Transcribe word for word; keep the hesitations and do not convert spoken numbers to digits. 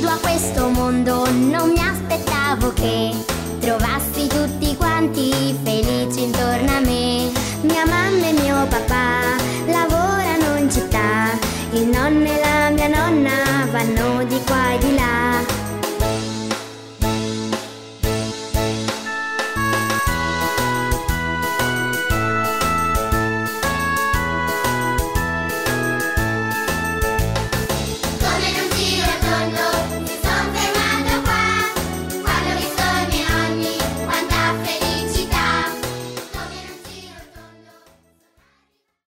venuto a questo mondo non mi aspettavo che trovassi tutti quanti felici intorno a me. Mia mamma e mio papà